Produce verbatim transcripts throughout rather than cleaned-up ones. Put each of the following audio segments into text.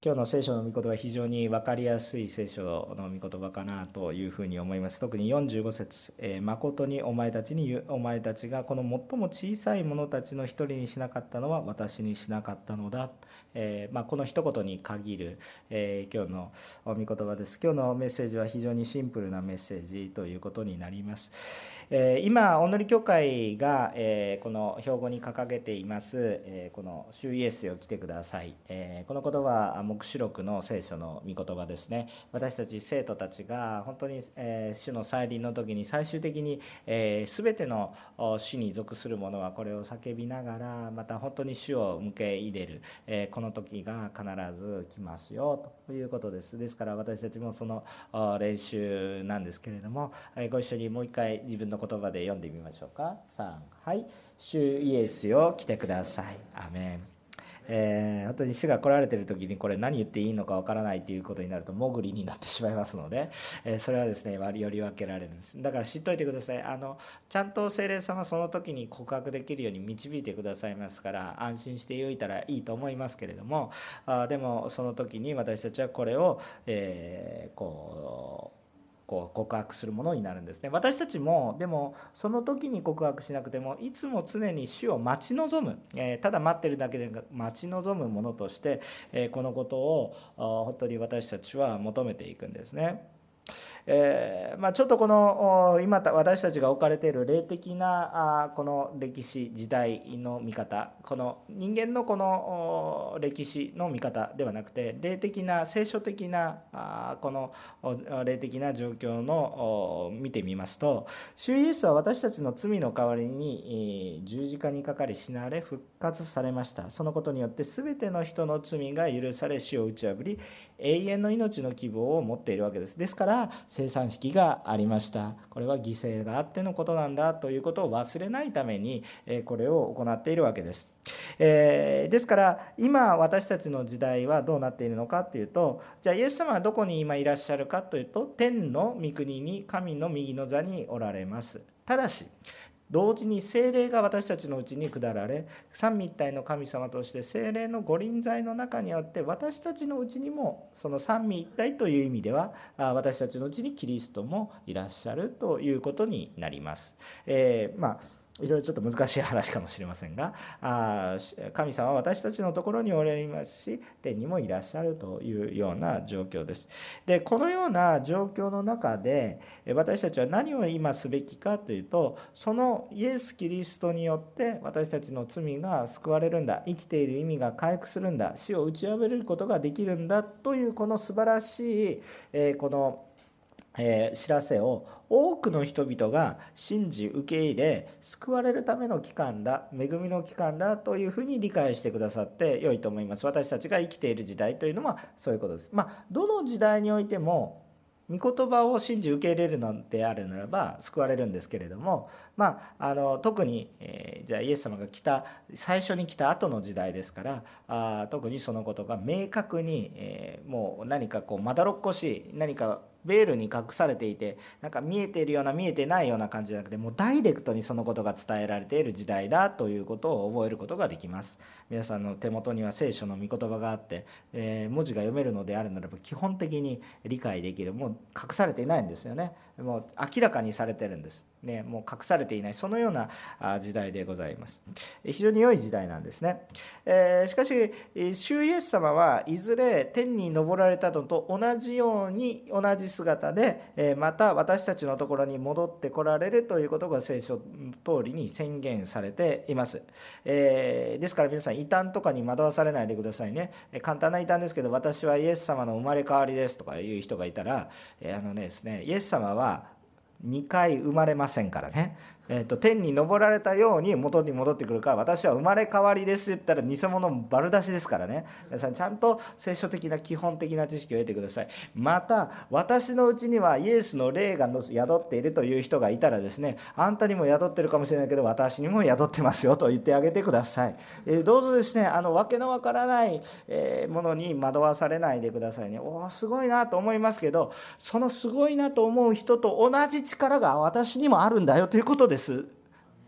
今日の聖書の御言葉は非常に分かりやすい聖書の御言葉かなというふうに思います。特によんじゅうご節、えー、誠にお前たちにお前たちがこの最も小さい者たちの一人にしなかったのは私にしなかったのだ。えーまあ、この一言に限る、えー今日の御言葉です。今日のメッセージは非常にシンプルなメッセージということになります。えー今、おのり教会が、えーこの標語に掲げています、えーこの主イエスよ来てください。えーこの言葉は黙示録の聖書の御言葉ですね。私たち生徒たちが本当に、えー主の再臨の時に最終的に、えー、全てのお死に属する者はこれを叫びながら、また本当に主を迎え入れる、えーこの時が必ず来ますよということです。ですから私たちもそのお練習なんですけれども、えーご一緒にもう一回自分の言葉で読んでみましょうか。さん、はい。主イエスよ来てください。アーメン。えー本当に主が来られている時にこれ何言っていいのかわからないということになると潜りになってしまいますので、えーそれはですね割りより分けられるんです。だから知っといてください。あのちゃんと聖霊様はその時に告白できるように導いてくださいますから、安心しておいたらいいと思いますけれども、あでもその時に私たちはこれを、えーこうこう告白するものになるんですね。私たちもでもその時に告白しなくてもいつも常に主を待ち望む、えーただ待ってるだけで待ち望むものとして、えーこのことをあ本当に私たちは求めていくんですね。えーまあ、ちょっとこの今私たちが置かれている霊的なあこの歴史時代の見方、この人間のこの歴史の見方ではなくて霊的な聖書的なあこの霊的な状況の見てみますと、主イエスは私たちの罪の代わりに十字架にかかり死なれ復活されました。そのことによって全ての人の罪が許され死を打ち破り永遠の命の希望を持っているわけです。ですから生産式がありました。これは犠牲があってのことなんだということを忘れないためにこれを行っているわけです。えーですから今私たちの時代はどうなっているのかというと、じゃあイエス様はどこに今いらっしゃるかというと、天の御国に神の右の座におられます。ただし同時に聖霊が私たちのうちに下られ、三位一体の神様として聖霊の御臨在の中にあって私たちのうちにもその三位一体という意味では私たちのうちにキリストもいらっしゃるということになります。えー、まあいろいろちょっと難しい話かもしれませんが、あ神様は私たちのところにおられますし天にもいらっしゃるというような状況です。でこのような状況の中で私たちは何を今すべきかというと、そのイエス・キリストによって私たちの罪が救われるんだ、生きている意味が回復するんだ、死を打ち破ることができるんだというこの素晴らしい、えーこのえー知らせを多くの人々が信じ受け入れ救われるための期間だ、恵みの期間だというふうに理解してくださって良いと思います。私たちが生きている時代というのはそういうことです。まあどの時代においても御言葉を信じ受け入れるのであるならば救われるんですけれども、まあ、あの特に、えーじゃあイエス様が来た最初に来た後の時代ですから、あ特にそのことが明確に、えーもう何かこうまだろっこしい何かベールに隠されていて、なんか見えているような見えてないような感じじゃなくて、もうダイレクトにそのことが伝えられている時代だということを覚えることができます。皆さんの手元には聖書の御言葉があって、えー文字が読めるのであるならば基本的に理解できる、もう隠されていないんですよね。もう明らかにされてるんですね。もう隠されていない、そのようなあ時代でございます。非常に良い時代なんですね。えーしかし主イエス様はいずれ天に昇られたのと同じように同じ姿で、えーまた私たちのところに戻ってこられるということが聖書の通りに宣言されています。えーですから皆さん異端とかに惑わされないでくださいね。えー簡単な異端ですけど、私はイエス様の生まれ変わりですとかいう人がいたら、えーあのねですねイエス様はにかい生まれませんからね。えー、と天に昇られたように元に戻ってくるから、私は生まれ変わりですって言ったら偽物バル出しですからね。皆さんちゃんと聖書的な基本的な知識を得てください。また私のうちにはイエスの霊が宿っているという人がいたらですね、あんたにも宿ってるかもしれないけど私にも宿ってますよと言ってあげてください。えー、どうぞですね、あのわけのわからない、えーものに惑わされないでくださいね。おーすごいなと思いますけど、そのすごいなと思う人と同じ力が私にもあるんだよということです。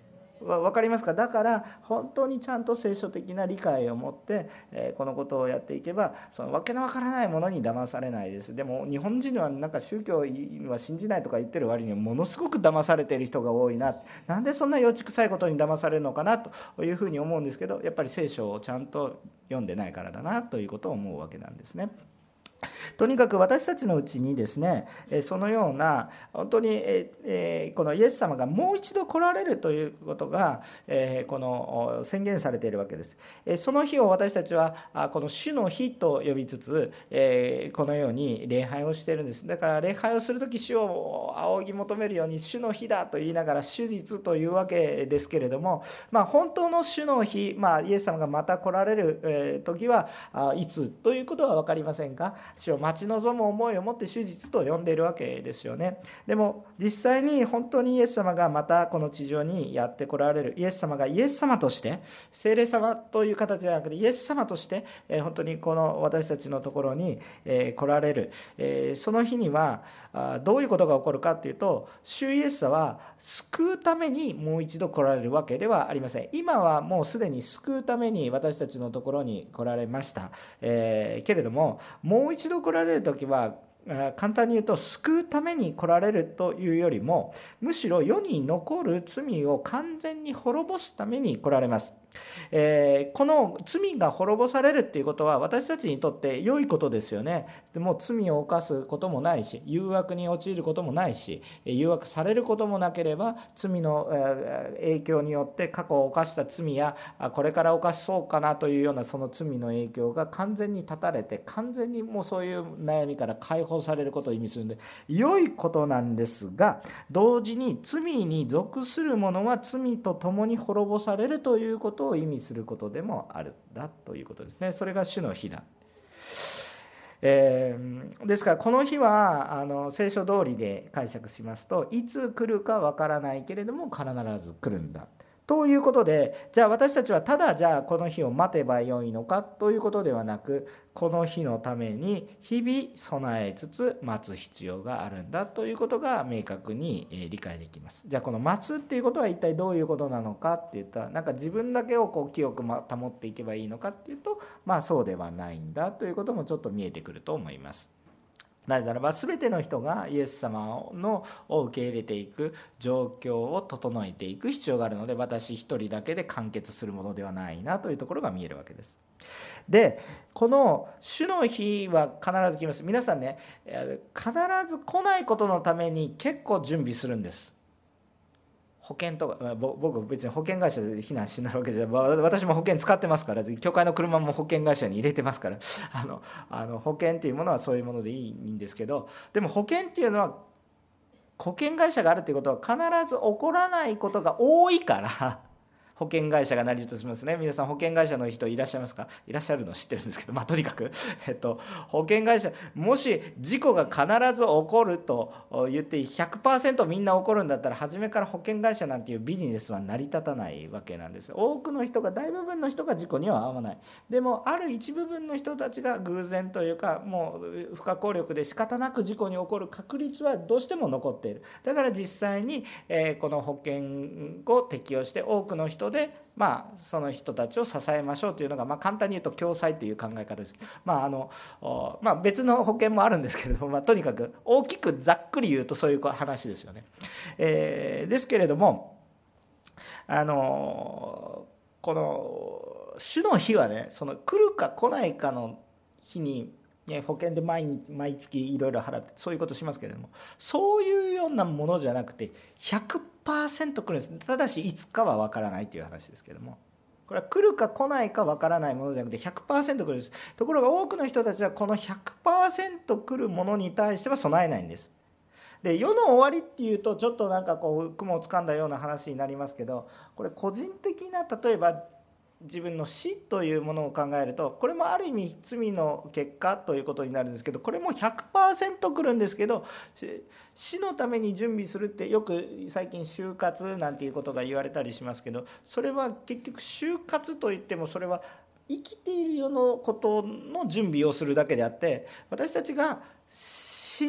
分かりますか？だから本当にちゃんと聖書的な理解を持って、えーこのことをやっていけば、そのわけのわからないものに騙されないです。でも日本人はなんか宗教は信じないとか言ってる割にはものすごく騙されている人が多いな、なんでそんな幼稚臭いことに騙されるのかなというふうに思うんですけど、やっぱり聖書をちゃんと読んでないからだなということを思うわけなんですね。とにかく私たちのうちにですね、そのような本当にこのイエス様がもう一度来られるということがこの宣言されているわけです。その日を私たちはこの主の日と呼びつつ、このように礼拝をしているんです。だから礼拝をするとき、主を仰ぎ求めるように主の日だと言いながら主日というわけですけれども、まあ、本当の主の日、まあ、イエス様がまた来られる時はいつということは分かりませんが、主を待ち望む思いを持って主日と呼んでいるわけですよね。でも実際に本当にイエス様がまたこの地上にやって来られる、イエス様がイエス様として、聖霊様という形ではなくてイエス様として本当にこの私たちのところに来られる、その日にはどういうことが起こるかというと、主イエス様は救うためにもう一度来られるわけではありません。今はもうすでに救うために私たちのところに来られました、えー、けれども、もう一度来られる時は簡単に言うと、救うために来られるというよりも、むしろ世に残る罪を完全に滅ぼすために来られます。えー、この罪が滅ぼされるっていうことは私たちにとって良いことですよね。でも罪を犯すこともないし、誘惑に陥ることもないし、誘惑されることもなければ、罪の影響によって過去を犯した罪やこれから犯しそうかなというようなその罪の影響が完全に断たれて、完全にもうそういう悩みから解放されることを意味するので良いことなんですが、同時に罪に属する者は罪と共に滅ぼされるということを意味することでもあるんだということですね。それが主の日だ。えー、ですからこの日はあの聖書通りで解釈しますと、いつ来るかわからないけれども必ず来るんだということで、じゃあ私たちはただじゃあこの日を待てばよいのかということではなく、この日のために日々備えつつ待つ必要があるんだということが明確に理解できます。じゃあこの待つっていうことは一体どういうことなのかっていったら、なんか自分だけをこう清く保っていけばいいのかっていうと、まあそうではないんだということもちょっと見えてくると思います。なぜならば全ての人がイエス様のを受け入れていく状況を整えていく必要があるので、私一人だけで完結するものではないなというところが見えるわけです。で、この主の日は必ず来ます。皆さんね、必ず来ないことのために結構準備するんです。保険とか、僕別に保険会社で避難しないわけじゃない、私も保険使ってますから、教会の車も保険会社に入れてますから、あのあの保険っていうものはそういうものでいいんですけど、でも保険っていうのは保険会社があるということは必ず起こらないことが多いから保険会社が成り立ちますね。皆さん保険会社の人いらっしゃいますか？いらっしゃるの知ってるんですけど、まあとにかく、えっと、保険会社、もし事故が必ず起こると言ってひゃくパーセントみんな起こるんだったら、初めから保険会社なんていうビジネスは成り立たないわけなんです。多くの人が、大部分の人が事故には遭わない。でもある一部分の人たちが偶然というか、もう不可抗力で仕方なく事故に起こる確率はどうしても残っている。だから実際に、えー、この保険を適用して多くの人で、まあ、その人たちを支えましょうというのが、まあ、簡単に言うと共済という考え方です。まああのまあ、別の保険もあるんですけれども、まあ、とにかく大きくざっくり言うとそういう話ですよね。えー、ですけれども、あのこの主の日はね、その来るか来ないかの日に保険で 毎, 毎月いろいろ払ってそういうことしますけれども、そういうようなものじゃなくて ひゃくパーセント 来るんです。ただしいつかは分からないという話ですけれども、これは来るか来ないか分からないものじゃなくて ひゃくパーセント 来るんです。ところが多くの人たちはこの ひゃくパーセント 来るものに対しては備えないんです。で、世の終わりっていうとちょっとなんかこう雲をつかんだような話になりますけど、これ個人的な、例えば自分の死というものを考えると、これもある意味罪の結果ということになるんですけど、これも ひゃくパーセント 来るんですけど、死のために準備するってよく最近就活なんていうことが言われたりしますけど、それは結局就活といってもそれは生きているようなことの準備をするだけであって、私たちが死ん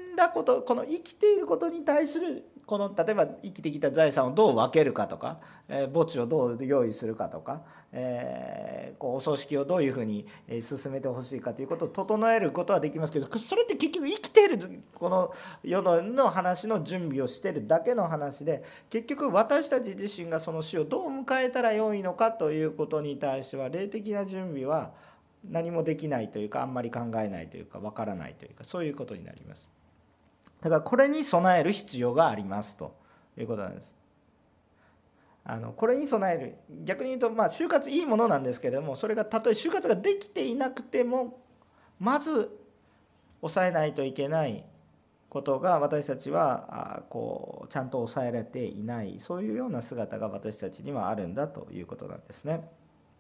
んだこと、この生きていることに対するこの例えば生きてきた財産をどう分けるかとか、えー、墓地をどう用意するかとか、えー、こうお葬式をどういうふうに進めてほしいかということを整えることはできますけど、それって結局生きているこの世の話の準備をしているだけの話で、結局私たち自身がその死をどう迎えたらよいのかということに対しては霊的な準備は何もできないというか、あんまり考えないというか、わからないというか、そういうことになります。だからこれに備える必要がありますということなんです。あのこれに備える、逆に言うとまあ就活いいものなんですけれども、それがたとえ就活ができていなくてもまず抑えないといけないことが、私たちはこうちゃんと抑えられていない、そういうような姿が私たちにはあるんだということなんですね。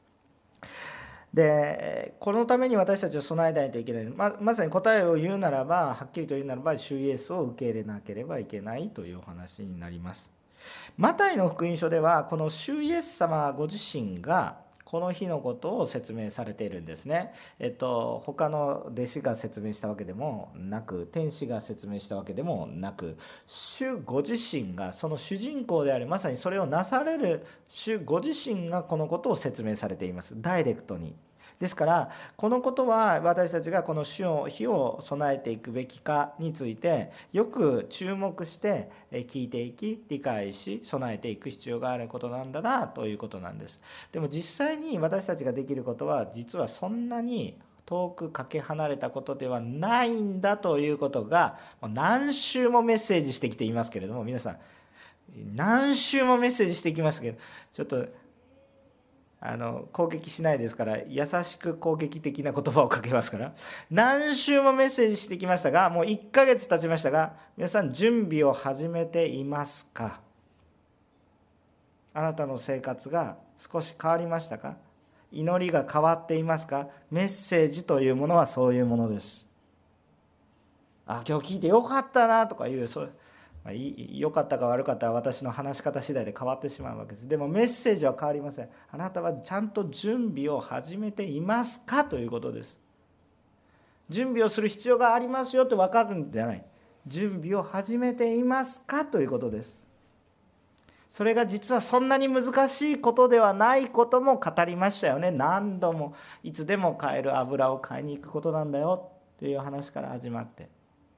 でこのために私たちは備えないといけない、 ま, まさに答えを言うならば、はっきりと言うならば、主イエスを受け入れなければいけないというお話になります。マタイの福音書ではこの主イエス様ご自身がこの日のことを説明されているんですね。えっと他の弟子が説明したわけでもなく、天使が説明したわけでもなく、主ご自身が、その主人公である、まさにそれをなされる主ご自身がこのことを説明されています、ダイレクトに。ですからこのことは私たちがこの主の日を備えていくべきかについてよく注目して聞いていき、理解し、備えていく必要があることなんだなということなんです。でも実際に私たちができることは実はそんなに遠くかけ離れたことではないんだということが、何週もメッセージしてきていますけれども、皆さん何週もメッセージしてきますけど、ちょっとあの攻撃しないですから、優しく攻撃的な言葉をかけますから、何週もメッセージしてきましたが、もういっかげつ経ちましたが、皆さん準備を始めていますか？あなたの生活が少し変わりましたか？祈りが変わっていますか？メッセージというものはそういうものです。あ、今日聞いてよかったなとかいう、それまあ、良かったか悪かったは私の話し方次第で変わってしまうわけです。でもメッセージは変わりません。あなたはちゃんと準備を始めていますかということです。準備をする必要がありますよって分かるんじゃない。準備を始めていますかということです。それが実はそんなに難しいことではないことも語りましたよね。何度もいつでも買える油を買いに行くことなんだよという話から始まって、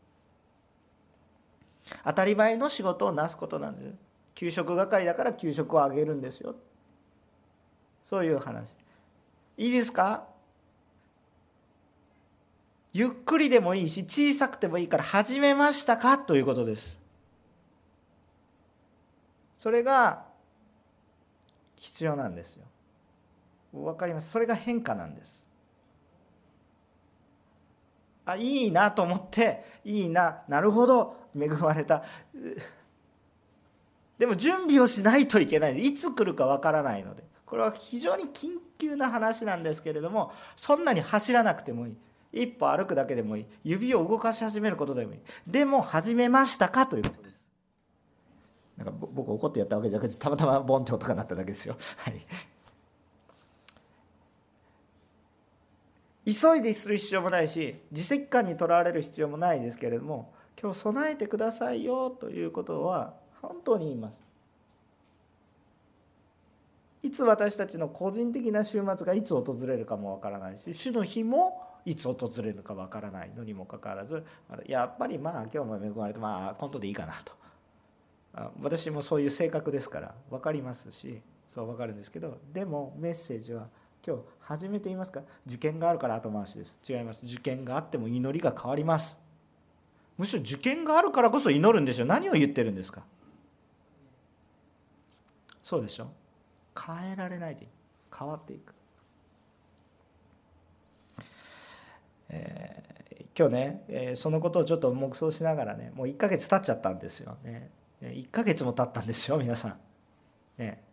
当たり前の仕事をなすことなんです。給食係だから給食をあげるんですよ、そういう話。いいですか？ゆっくりでもいいし小さくてもいいから始めましたかということです。それが必要なんですよ。わかります？それが変化なんです。あ、いいなと思って、いいな、なるほど、恵まれた。でも準備をしないといけない。いつ来るかわからないので、これは非常に緊急な話なんですけれども、そんなに走らなくてもいい。一歩歩くだけでもいい。指を動かし始めることでもいい。でも始めましたかということです。なんか僕怒ってやったわけじゃなくて、たまたまボンって音が鳴っただけですよ。はい。急いでする必要もないし、自責感にとらわれる必要もないですけれども、今日備えてくださいよということは本当に言います。いつ私たちの個人的な週末がいつ訪れるかもわからないし、主の日もいつ訪れるかわからないのにもかかわらず、やっぱりまあ今日も恵まれて、まあ今度でいいかなと。私もそういう性格ですから分かりますし、そう分かるんですけど、でもメッセージは今日始めていますか？受験があるから後回しです。違います。受験があっても祈りが変わります。むしろ受験があるからこそ祈るんでしょ。何を言ってるんですか？そうでしょ。変えられないで変わっていく、えー、今日ね、えー、そのことをちょっと黙想しながらね、もういっかげつ経っちゃったんですよね。いっかげつも経ったんですよ皆さんね。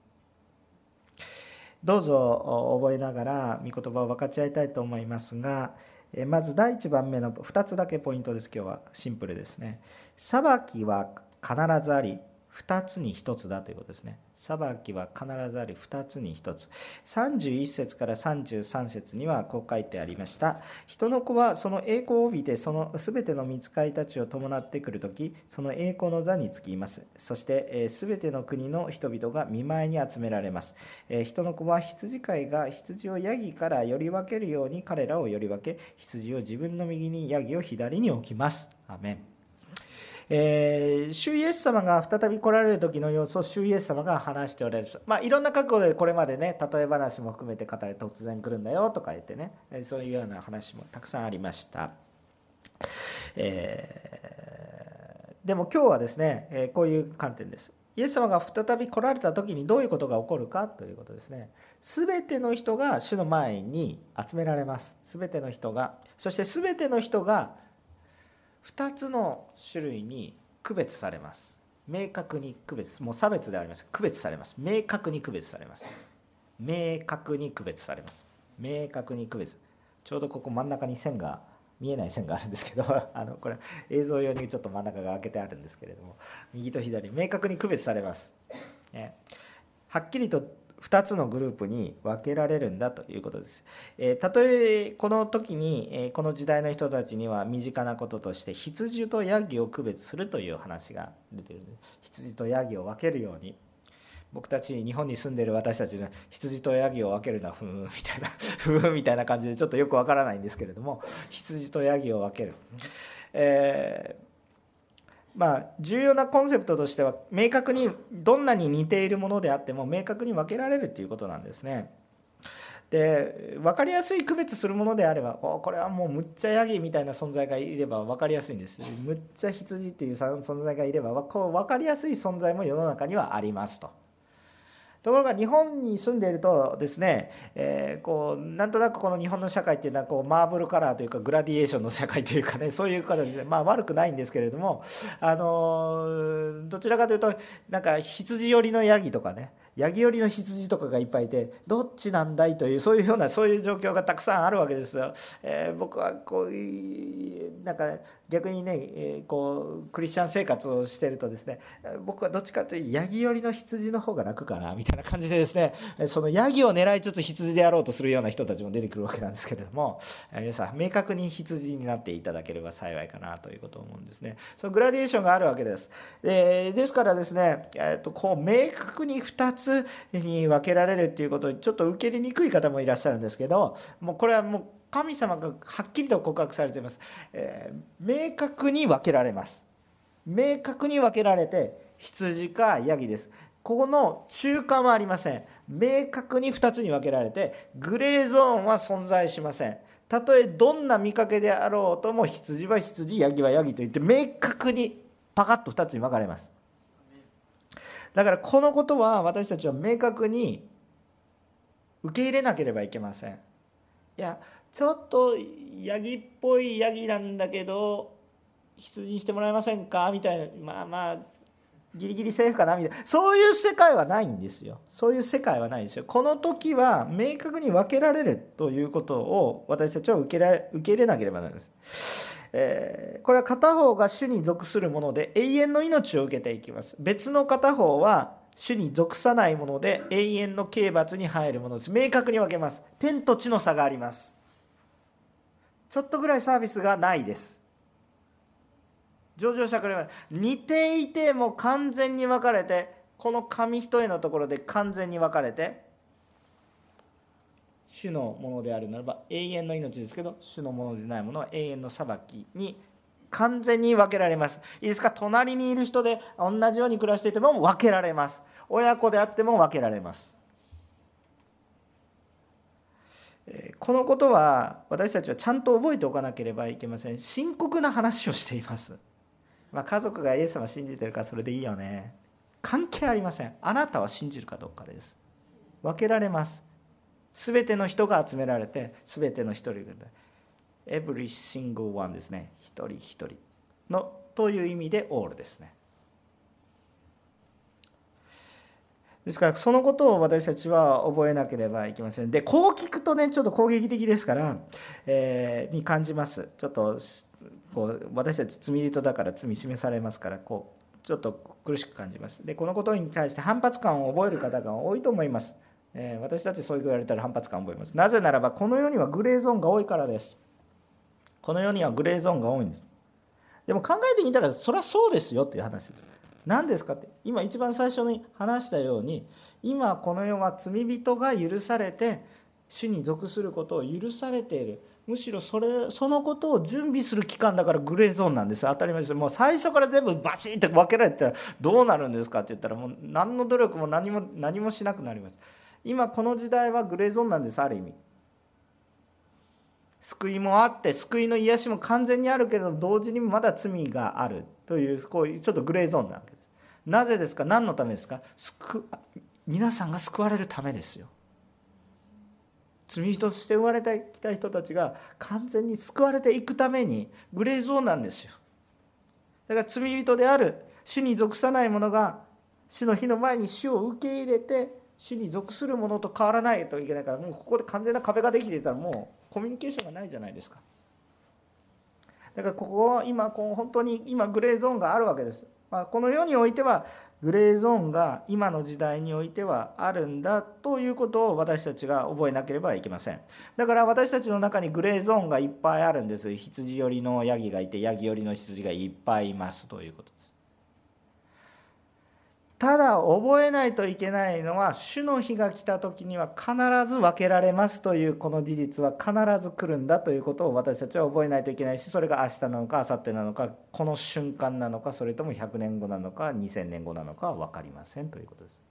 どうぞ覚えながら御言葉を分かち合いたいと思いますが、まずだいいちばんめのふたつだけポイントです。今日はシンプルですね。裁きは必ずあり、 ふたつにひとつだということですね。裁きは必ずありふたつにひとつ。さんじゅういっ節からさんじゅうさん節にはこう書いてありました。人の子はその栄光を帯びてそのすべての御使いたちを伴ってくるとき、その栄光の座につきます。そしてすべての国の人々が御前に集められます。人の子は羊飼いが羊をヤギからより分けるように彼らをより分け、羊を自分の右にヤギを左に置きます。アメン。えー、主イエス様が再び来られる時の様子を主イエス様が話しておられる。まあいろんな角度でこれまでね、例え話も含めて語れ、突然来るんだよとか言ってね、そういうような話もたくさんありました。えー、でも今日はですね、こういう観点です。イエス様が再び来られた時にどういうことが起こるかということですね。すべての人が主の前に集められます。すべての人が、そしてすべての人がふたつの種類に区別されます。明確に区別、もう差別であります。区別されます。明確に区別されます。明確に区別されます。明確に区別。ちょうどここ真ん中に線が、見えない線があるんですけど、あのこれ映像用にちょっと真ん中が開けてあるんですけれども、右と左、明確に区別されます。ね、はっきりとふたつのグループに分けられるんだということです。えー、たとえこの時に、えー、この時代の人たちには身近なこととして羊とヤギを区別するという話が出ているんです。羊とヤギを分けるように、僕たち日本に住んでいる私たちは羊とヤギを分けるのはふーんみたいなふーんみたいな感じでちょっとよくわからないんですけれども、羊とヤギを分ける、えーまあ、重要なコンセプトとしては、明確にどんなに似ているものであっても明確に分けられるということなんですね。で、分かりやすい区別するものであれば、おこれはもうむっちゃヤギみたいな存在がいれば分かりやすいんです。むっちゃ羊っていう存在がいればこう分かりやすい存在も世の中にはありますと。ところが日本に住んでいるとですね、えー、こうなんとなくこの日本の社会っていうのはこうマーブルカラーというかグラディエーションの社会というかね、そういう形で、まあ悪くないんですけれども、あのどちらかというとなんか羊寄りのヤギとかね、ヤギ寄りの羊とかがいっぱいいて、どっちなんだいというそういうようなそういう状況がたくさんあるわけですよ。えー、僕はこうなんか逆にね、えー、こうクリスチャン生活をしているとですね、僕はどっちかというとヤギ寄りの羊の方が楽かなみたいなみたいな感じでですね、そのヤギを狙いつつ羊であろうとするような人たちも出てくるわけなんですけれども、皆さん明確に羊になっていただければ幸いかなということを思うんですね。そのグラデーションがあるわけです。で、ですからですね、えっとこう明確にふたつに分けられるっていうことにちょっと受け入れにくい方もいらっしゃるんですけど、もうこれはもう神様がはっきりと告白されています。えー、明確に分けられます。明確に分けられて羊かヤギです。ここの中間はありません。明確にふたつに分けられてグレーゾーンは存在しません。たとえどんな見かけであろうとも、羊は羊、ヤギはヤギといって明確にパカッとふたつに分かれます。だからこのことは私たちは明確に受け入れなければいけません。いやちょっとヤギっぽいヤギなんだけど羊にしてもらえませんかみたいな、まあまあギリギリセーフかなみたいな、そういう世界はないんですよ。そういう世界はないんですよ。この時は明確に分けられるということを私たちは受けられ受け入れなければならないです。えー、これは片方が主に属するもので永遠の命を受けていきます。別の片方は主に属さないもので永遠の刑罰に入るものです。明確に分けます。天と地の差があります。ちょっとぐらいサービスがないです。上場者から似ていても完全に分かれて、この紙一重のところで完全に分かれて、主のものであるならば永遠の命ですけど、主のものでないものは永遠の裁きに完全に分けられます。いいですか。隣にいる人で同じように暮らしていても分けられます。親子であっても分けられます。このことは私たちはちゃんと覚えておかなければいけません。深刻な話をしています。まあ、家族がイエス様を信じてるからそれでいいよね。関係ありません。あなたは信じるかどうかです。分けられます。すべての人が集められて、すべての一人が every single one ですね。一人一人のという意味で all ですね。ですからそのことを私たちは覚えなければいけません。で、こう聞くとね、ちょっと攻撃的ですから、えー、に感じます。ちょっとこう私たち罪人だから罪示されますから、こうちょっと苦しく感じます。でこのことに対して反発感を覚える方が多いと思います。えー、私たちそういう言われたら反発感を覚えます。なぜならばこの世にはグレーゾーンが多いからです。この世にはグレーゾーンが多いんです。でも考えてみたらそれはそうですよっていう話です。何ですかって、今一番最初に話したように、今この世は罪人が許されて主に属することを許されている。むしろそれそのことを準備する期間だからグレーゾーンなんです。当たり前です。もう最初から全部バチッと分けられたらどうなるんですかって言ったら、もう何の努力も何も何もしなくなります。今この時代はグレーゾーンなんです。ある意味救いもあって救いの癒しも完全にあるけど、同時にまだ罪があるという、こういうちょっとグレーゾーンなわけです。なぜですか。何のためですか。救皆さんが救われるためですよ。罪人として生まれてきた人たちが完全に救われていくためにグレーゾーンなんですよ。だから罪人である主に属さない者が主の日の前に主を受け入れて主に属する者と変わらないといけないから、もうここで完全な壁ができていたらもうコミュニケーションがないじゃないですか。だからここは今こう本当に今グレーゾーンがあるわけです。まあ、この世においてはグレーゾーンが今の時代においてはあるんだということを私たちが覚えなければいけません。だから私たちの中にグレーゾーンがいっぱいあるんです。羊寄りのヤギがいてヤギ寄りの羊がいっぱいいますということです。ただ覚えないといけないのは、主の日が来た時には必ず分けられますというこの事実は必ず来るんだということを私たちは覚えないといけないし、それが明日なのか明後日なのか、この瞬間なのか、それともひゃくねんごなのかにせんねんごなのかは分かりませんということです。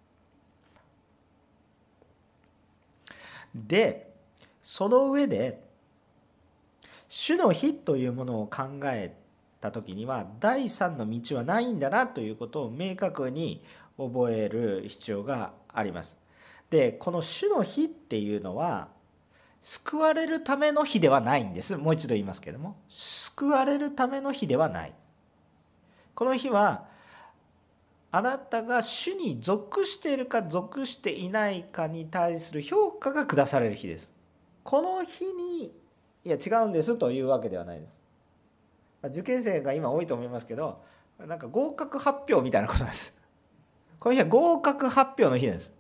でその上で主の日というものを考えた時には第三の道はないんだなということを明確に覚える必要があります。でこの主の日っていうのは救われるための日ではないんです。もう一度言いますけれども、救われるための日ではない。この日はあなたが主に属しているか属していないかに対する評価が下される日です。この日にいや違うんですというわけではないです。受験生が今多いと思いますけど、なんか合格発表みたいなことなんです。この日は合格発表の日です。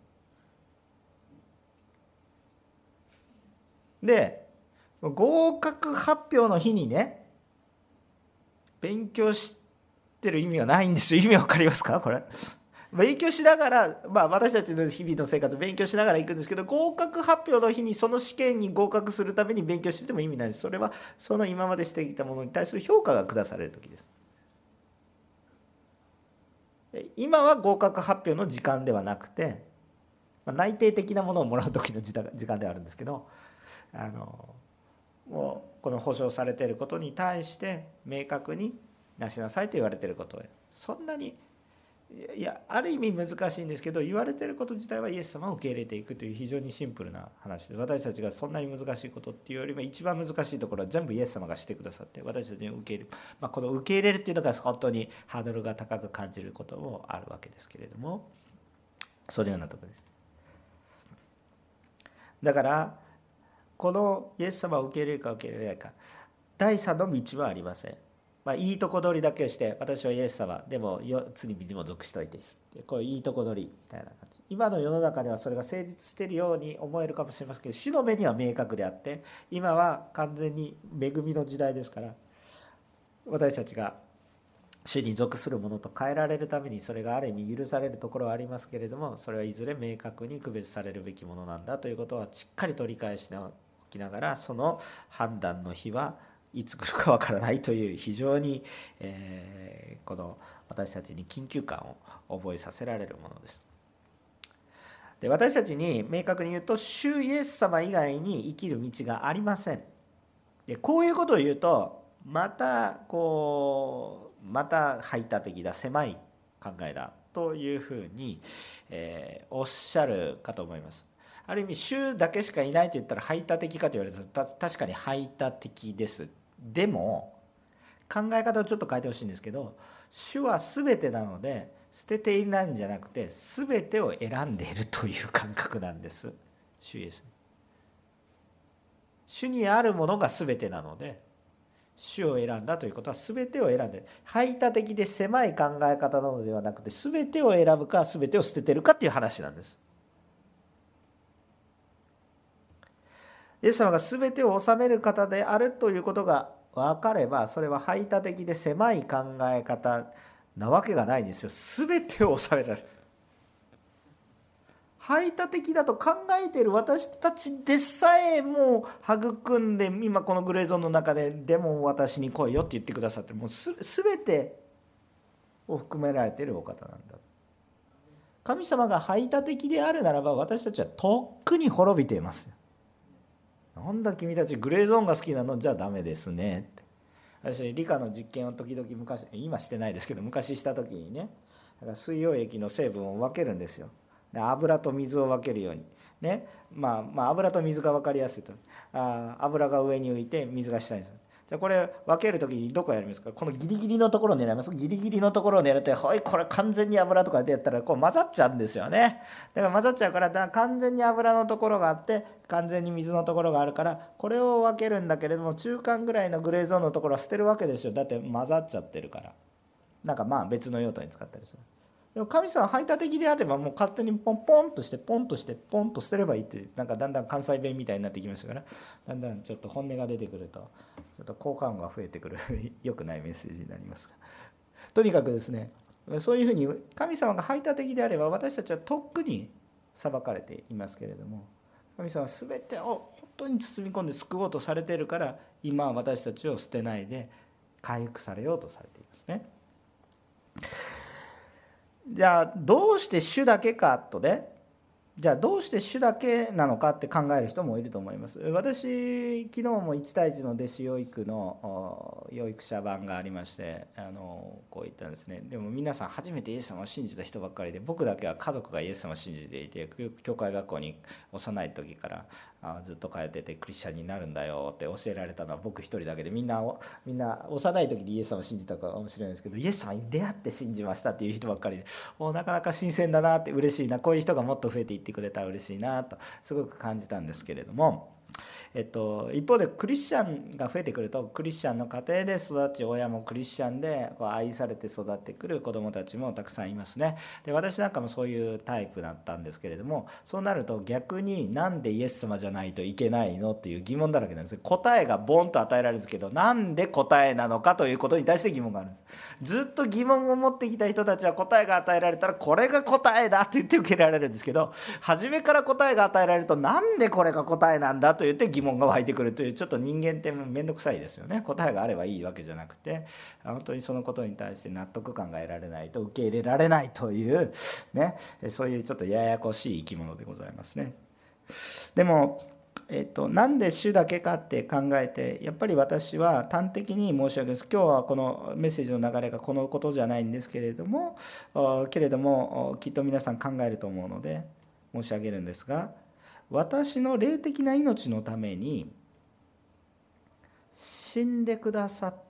で合格発表の日にね勉強してる意味はないんですよ。意味わかりますかこれ。勉強しながら、まあ、私たちの日々の生活勉強しながら行くんですけど、合格発表の日にその試験に合格するために勉強してても意味ないです。それはその今までしてきたものに対する評価が下される時です。今は合格発表の時間ではなくて、内定的なものをもらう時の時間ではあるんですけど、あのもうこの保証されていることに対して明確になしなさいと言われていることへ、そんなにいやある意味難しいんですけど、言われていること自体はイエス様を受け入れていくという非常にシンプルな話です。私たちがそんなに難しいことっていうよりも一番難しいところは全部イエス様がしてくださって、私たちに受け入れる、まあ、この受け入れるっていうのが本当にハードルが高く感じることもあるわけですけれども、そのようなところです。だからこのイエス様を受け入れるか受け入れないか、第三の道はありません。まあ、いいとこ取りだけして、私はイエス様でも罪にも属しといていいです、こういういいとこ取りみたいな感じ。今の世の中ではそれが成立しているように思えるかもしれませんけど、主の目には明確であって、今は完全に恵みの時代ですから、私たちが主に属するものと変えられるために、それがある意味許されるところはありますけれども、それはいずれ明確に区別されるべきものなんだということはしっかりと理解しておきながら、その判断の日はいつ来るかわからないという非常に、えー、この私たちに緊急感を覚えさせられるものです。で、私たちに明確に言うと、主イエス様以外に生きる道がありません。で、こういうことを言うとまたこうまた排他的だ、狭い考えだというふうに、えー、おっしゃるかと思います。ある意味主だけしかいないと言ったら排他的かと言われると確かに排他的です。でも考え方をちょっと変えてほしいんですけど、主は全てなので捨てていないんじゃなくて全てを選んでいるという感覚なんです。主イエス。主にあるものが全てなので、 主を選んだということは全てを選んで、排他的で狭い考え方なのではなくて、全てを選ぶか全てを捨ててるかっていう話なんです。イエス様が全てを治める方であるということが分かれば、それは排他的で狭い考え方なわけがないんですよ。全てを治められる。排他的だと考えている私たちでさえも育んで、今このグレーゾーンの中ででも私に来いよって言ってくださって、もうす全てを含められているお方なんだ。神様が排他的であるならば、私たちはとっくに滅びています。なんだ君たちグレーゾーンが好きなの？じゃあダメですねって。私理科の実験を時々昔、今してないですけど昔した時にね、だから水溶液の成分を分けるんですよ。油と水を分けるようにね、まあ、まあ油と水が分かりやすいと、あ油が上に浮いて水が下にする。じゃあこれ分ける時にどこやりますか？このギリギリのところを狙います。ギリギリのところを狙って、はいこれ完全に油とかでやったらこう混ざっちゃうんですよね。だから混ざっちゃうから、だ完全に油のところがあって完全に水のところがあるから、これを分けるんだけれども、中間ぐらいのグレーゾーンのところは捨てるわけですよ。だって混ざっちゃってるから。なんかまあ別の用途に使ったりする。でも神様は排他的であれば、もう勝手にポンポンとしてポンとしてポンと捨てればいいって、なんかだんだん関西弁みたいになってきましたから、だんだんちょっと本音が出てくるとちょっと好感が増えてくる良くないメッセージになりますが、とにかくですね、そういうふうに神様が排他的であれば、私たちはとっくに裁かれていますけれども、神様は全てを本当に包み込んで救おうとされているから、今は私たちを捨てないで回復されようとされていますね。じゃあどうして主だけかとね、じゃあどうして主だけなのかって考える人もいると思います。私昨日もいち対いちの弟子養育の養育者版がありまして、あのこう言ったんですね。でも皆さん初めてイエス様を信じた人ばっかりで、僕だけは家族がイエス様を信じていて、教会学校に幼い時からずっと通っててクリスチャンになるんだよって教えられたのは僕一人だけで、みんなみんな幼い時にイエス様を信じたかもしれないですけど、イエス様に出会って信じましたっていう人ばっかりで、おなかなか新鮮だなって、嬉しいな、こういう人がもっと増えていってくれたら嬉しいなとすごく感じたんですけれども、えっと、一方でクリスチャンが増えてくると、クリスチャンの家庭で育ち、親もクリスチャンでこう愛されて育ってくる子どもたちもたくさんいますね。で私なんかもそういうタイプだったんですけれども、そうなると逆になんでイエス様じゃないといけないのっていう疑問だらけなんです。答えがボンと与えられるんですけど、なんで答えなのかということに対して疑問があるんです。ずっと疑問を持ってきた人たちは答えが与えられたらこれが答えだと言って受けられるんですけど、初めから答えが与えられるとなんでこれが答えなんだと言って疑問が湧いてくるという、ちょっと人間って面倒くさいですよね。答えがあればいいわけじゃなくて、本当にそのことに対して納得感が得られないと受け入れられないというね、そういうちょっとややこしい生き物でございますね。でもえっと、なんで主だけかって考えて、やっぱり私は端的に申し上げます。今日はこのメッセージの流れがこのことじゃないんですけれども、けれどもきっと皆さん考えると思うので申し上げるんですが、私の霊的な命のために死んでくださって、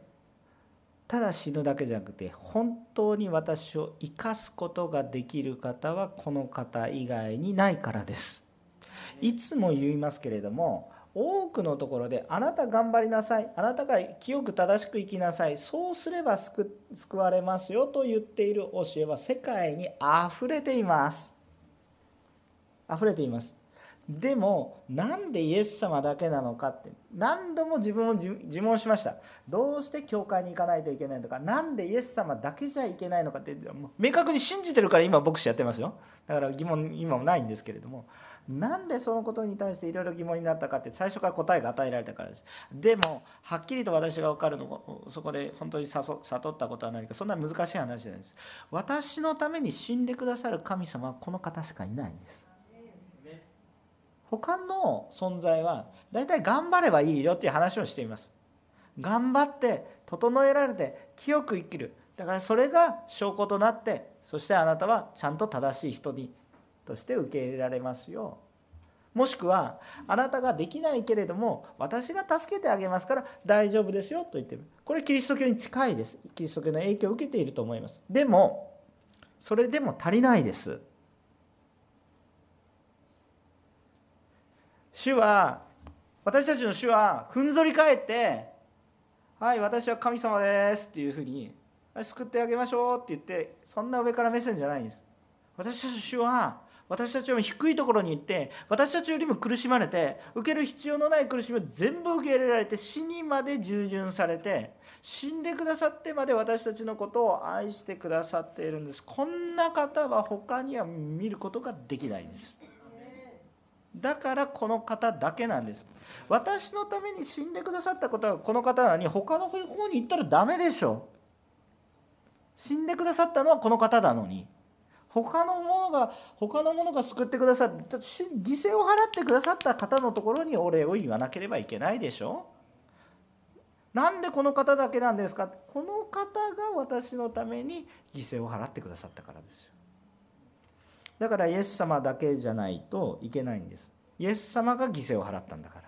ただ死ぬだけじゃなくて本当に私を生かすことができる方はこの方以外にないからです。いつも言いますけれども、多くのところであなた頑張りなさい、あなたが清く正しく生きなさい、そうすれば救われますよと言っている教えは世界にあふれていますあふれています。でもなんでイエス様だけなのかって何度も自分を自問しました。どうして教会に行かないといけないのか、なんでイエス様だけじゃいけないのかって、明確に信じてるから今牧師やってますよ。だから疑問今もないんですけれども、なんでそのことに対していろいろ疑問になったかって、最初から答えが与えられたからです。でもはっきりと私が分かるの、そこで本当に悟ったことは何か、そんな難しい話じゃないです。私のために死んでくださる神様はこの方しかいないんです。他の存在はだいたい頑張ればいいよっていう話をしています。頑張って整えられて清く生きる、だからそれが証拠となって、そしてあなたはちゃんと正しい人にとして受け入れられますよ。もしくはあなたができないけれども私が助けてあげますから大丈夫ですよと言っている。これキリスト教に近いです。キリスト教の影響を受けていると思います。でもそれでも足りないです。主は、私たちの主はふんぞり返ってはい私は神様ですっていうふうに救ってあげましょうって言って、そんな上から目線じゃないんです。私たちは私たちよりも低いところに行って、私たちよりも苦しまれて、受ける必要のない苦しみを全部受け入れられて、死にまで従順されて、死んでくださってまで私たちのことを愛してくださっているんです。こんな方は他には見ることができないんです。だからこの方だけなんです。私のために死んでくださったことはこの方なのに、他の方に行ったらダメでしょ。死んでくださったのはこの方なのに、他のものが他のものが救ってくださる、犠牲を払ってくださった方のところにお礼を言わなければいけないでしょ。なんでこの方だけなんですか。この方が私のために犠牲を払ってくださったからですよ。だからイエス様だけじゃないといけないんです。イエス様が犠牲を払ったんだから。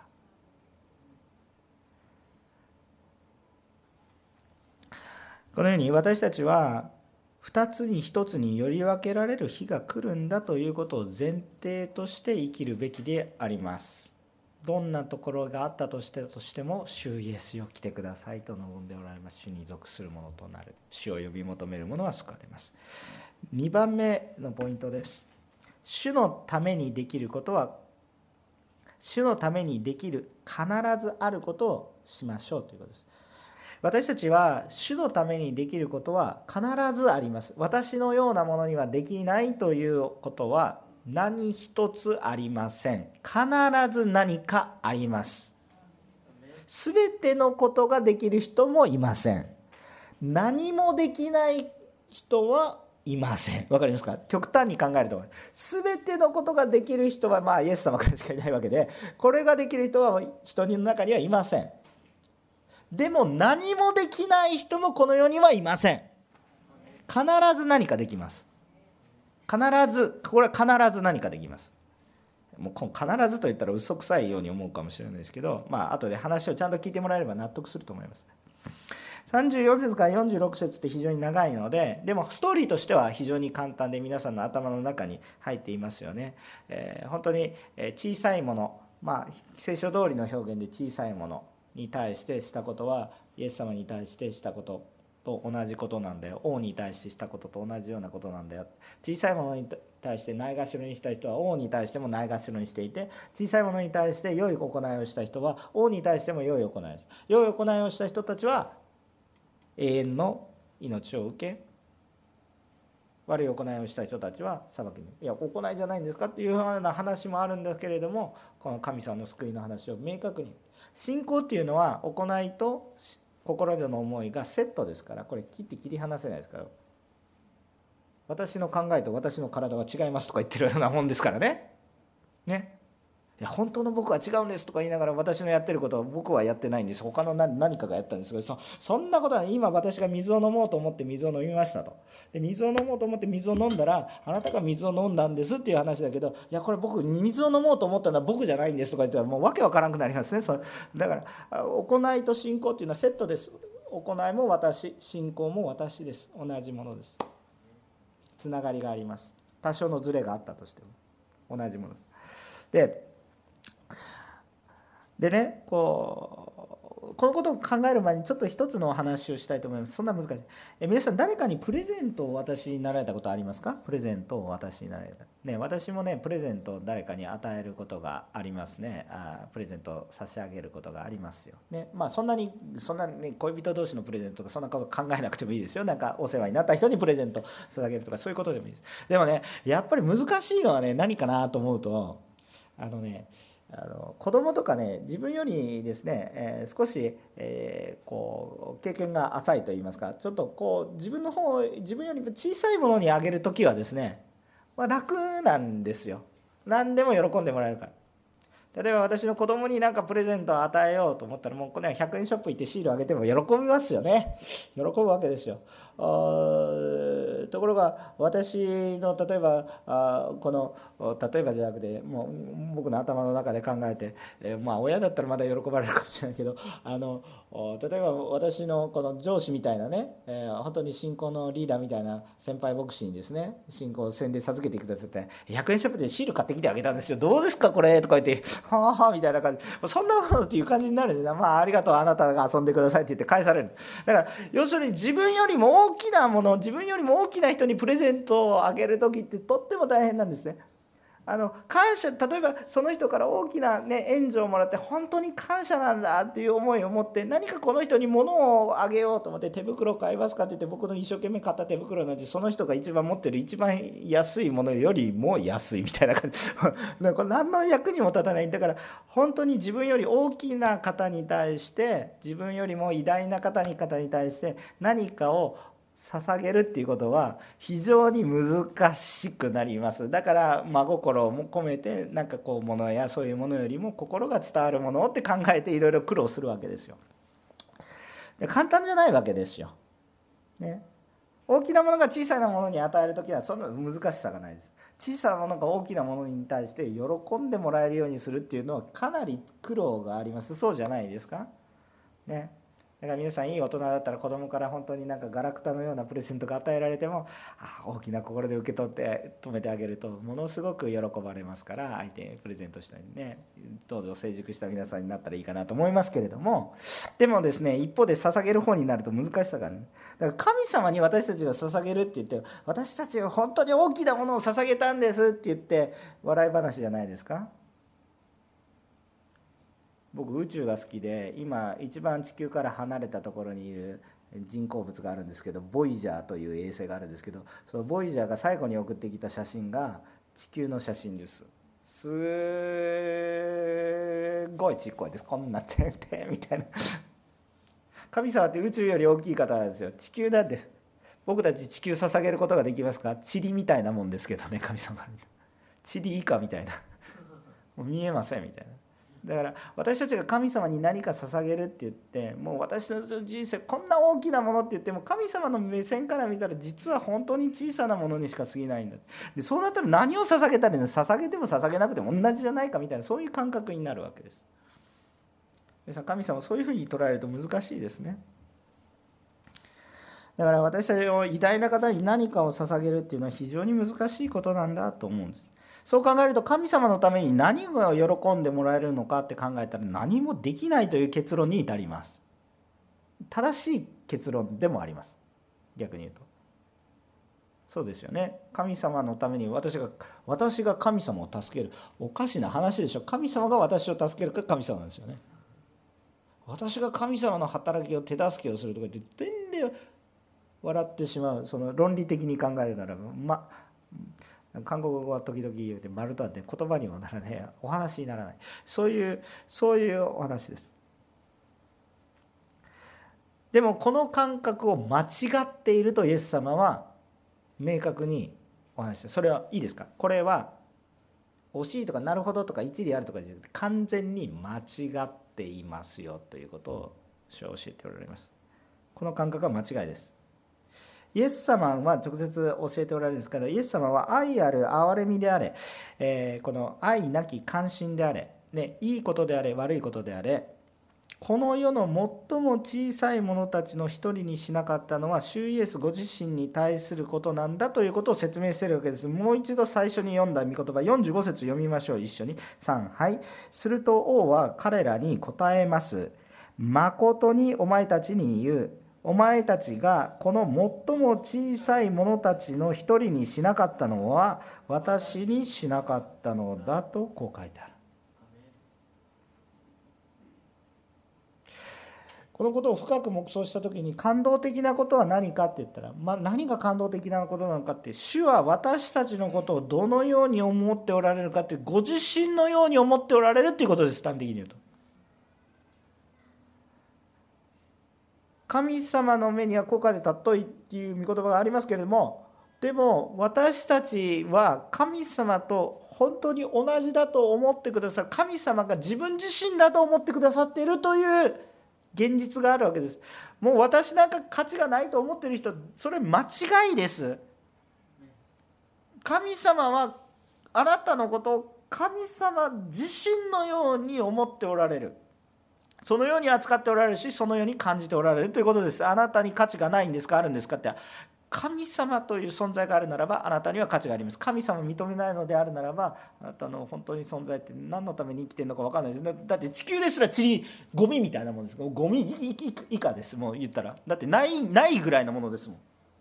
このように私たちは二つに一つにより分けられる日が来るんだということを前提として生きるべきであります。どんなところがあったとしてとしても、主イエスよ来てくださいと望んでおられます。主に属するものとなる。主を呼び求める者は救われます。にばんめのポイントです。主のためにできることは、主のためにできる必ずあることをしましょうということです。私たちは主のためにできることは必ずあります。私のようなものにはできないということは何一つありません。必ず何かあります。すべてのことができる人もいません。何もできない人はいません。わかりますか？極端に考えると、すべてのことができる人はまあイエス様からしかいないわけで、これができる人は人の中にはいません。でも何もできない人もこの世にはいません。必ず何かできます。必ず、これは必ず何かできます。もう必ずと言ったら嘘くさいように思うかもしれないですけど、まあ後で話をちゃんと聞いてもらえれば納得すると思います。さんじゅうよん節からよんじゅうろく節って非常に長いので、でもストーリーとしては非常に簡単で皆さんの頭の中に入っていますよね。えー、本当に小さいもの、まあ聖書通りの表現で小さいものに対してしたことはイエス様に対してしたことと同じことなんだよ。王に対してしたことと同じようなことなんだよ。小さいものに対してないがしろにした人は王に対してもないがしろにしていて、小さいものに対して良い行いをした人は王に対しても良い行い、良い行いをした人たちは永遠の命を受け、悪い行いをした人たちは裁きに、いや行いじゃないんですかっていうような話もあるんだけれども、この神様の救いの話を明確に、信仰っていうのは行いと心での思いがセットですから、これ切って切り離せないですから。私の考えと私の体は違いますとか言ってるようなもんですからね。ね。いや本当の僕は違うんですとか言いながら、私のやってることは僕はやってないんです、他の何何かがやったんですけど、 そ, そんなことは、今私が水を飲もうと思って水を飲みましたと。で水を飲もうと思って水を飲んだら、あなたが水を飲んだんですっていう話だけど、いやこれ僕水を飲もうと思ったのは僕じゃないんですとか言ったら、もうわけわからなくなりますね。そだから行いと信仰っていうのはセットです。行いも私、信仰も私です。同じものです。つながりがあります。多少のズレがあったとしても同じものです。ででね、こうこのことを考える前にちょっと一つのお話をしたいと思います。そんな難しい。え皆さん誰かにプレゼントをお渡しになられたことありますか？プレゼントをお渡しになられた、ね、私もねプレゼントを誰かに与えることがありますね。あプレゼントを差し上げることがありますよ、ね。まあそんなにそんなに恋人同士のプレゼントとかそんなこと考えなくてもいいですよ。なんかお世話になった人にプレゼントを捧げるとかそういうことでもいいです。でもねやっぱり難しいのはね何かなと思うと、あのねあの子供とかね自分よりですね、えー、少し、えー、こう経験が浅いといいますか、ちょっとこう自分の方自分より小さいものにあげるときはですね、まあ、楽なんですよ。何でも喜んでもらえるから。例えば私の子供に何かプレゼントを与えようと思ったら、もうこれひゃくえんショップ行ってシールあげても喜びますよね。喜ぶわけですよ。ところが私の例えばあこの例えばじゃなくて、もう僕の頭の中で考えて、えー、まあ親だったらまだ喜ばれるかもしれないけど、あの例えば私のこの上司みたいなね、えー、本当に信仰のリーダーみたいな先輩牧師にですね、信仰を宣伝授けてくださって、ひゃくえんショップでシール買ってきてあげたんですよ。どうですかこれとか言って、はあはあみたいな感じ、そんなことっていう感じになるんですよ。まあありがとう、あなたが遊んでくださいって言って返される。だから要するに自分よりも大きなもの、自分よりも大きな人にプレゼントをあげる時ってとっても大変なんですね。あの感謝、例えばその人から大きな、ね、援助をもらって本当に感謝なんだっていう思いを持って、何かこの人に物をあげようと思って、手袋買いますかって言って、僕の一生懸命買った手袋なんて、その人が一番持ってる一番安いものよりも安いみたいな感じなんか何の役にも立たない。だから本当に自分より大きな方に対して、自分よりも偉大な方に方に対して何かを捧げるっていうことは非常に難しくなります。だから真心を込めて、なんかこう物やそういうものよりも心が伝わるものって考えていろいろ苦労するわけですよ。で簡単じゃないわけですよ、ね、大きなものが小さなものに与えるときはそんな難しさがないです。小さなものが大きなものに対して喜んでもらえるようにするっていうのはかなり苦労があります。そうじゃないですかね。だから皆さん、いい大人だったら子供から本当になんかガラクタのようなプレゼントが与えられても、あ大きな心で受け取って止めてあげるとものすごく喜ばれますから、相手にプレゼントしたりね、どうぞ成熟した皆さんになったらいいかなと思いますけれども、でもですね、一方で捧げる方になると難しさがある。だから神様に私たちが捧げるって言って、私たちは本当に大きなものを捧げたんですって言って笑い話じゃないですか。僕宇宙が好きで、今一番地球から離れたところにいる人工物があるんですけど、ボイジャーという衛星があるんですけど、そのボイジャーが最後に送ってきた写真が地球の写真です。すごいちっこいです。こんな点々みたいな。神様って宇宙より大きい方なんですよ。地球だって、僕たち地球捧げることができますか？塵みたいなもんですけどね、神様。塵以下みたいな、もう見えませんみたいな。だから私たちが神様に何か捧げるって言って、もう私の人生こんな大きなものって言っても、神様の目線から見たら実は本当に小さなものにしか過ぎないんだ。でそうなったら何を捧げたらいいの？捧げても捧げなくても同じじゃないかみたいな、そういう感覚になるわけです。皆さん、神様をそういうふうに捉えると難しいですね。だから私たちを偉大な方に何かを捧げるっていうのは非常に難しいことなんだと思うんです。そう考えると、神様のために何が喜んでもらえるのかって考えたら、何もできないという結論に至ります。正しい結論でもあります。逆に言うとそうですよね。神様のために私が私が神様を助ける、おかしな話でしょ。神様が私を助けるから神様なんですよね。私が神様の働きを手助けをするとか言って、全然笑ってしまう。その論理的に考えるならば、ま韓国語は時々言うて丸とあって言葉にもならない、お話にならない、そういうそういうお話です。でもこの感覚を間違っているとイエス様は明確にお話して、それはいいですか？これは惜しいとかなるほどとか一理あるとかじゃなくて、完全に間違っていますよということを主は教えておられます。この感覚は間違いです。イエス様は直接教えておられるんですけど、イエス様は愛ある憐れみであれ、えー、この愛なき関心であれ、ね、いいことであれ悪いことであれ、この世の最も小さい者たちの一人にしなかったのは主イエスご自身に対することなんだということを説明しているわけです。もう一度最初に読んだ御言葉よんじゅうご節読みましょう。一緒にさん、はい。すると王は彼らに答えます。誠にお前たちに言う。お前たちがこの最も小さい者たちの一人にしなかったのは私にしなかったのだとこう書いてある。このことを深く黙想したときに、感動的なことは何かって言ったら、まあ、何が感動的なことなのかって、主は私たちのことをどのように思っておられるかって、ご自身のように思っておられるっていうことです。端的に言うと、神様の目には高価で尊いっていう御言葉がありますけれども、でも私たちは神様と本当に同じだと思ってくださる、神様が自分自身だと思ってくださっているという現実があるわけです。もう私なんか価値がないと思っている人、それ間違いです。神様はあなたのことを神様自身のように思っておられる。 そのように扱っておられるし、そのように感じておられるということです。あなたに価値がないんですか、あるんですかって、神様という存在があるならばあなたには価値があります。神様を認めないのであるならば、あなたの本当に存在って何のために生きてるのか分からないです。だって地球ですら塵、ゴミみたいなものです。ゴミ以下です、もう言ったら。だってない、ないぐらいのものですもん。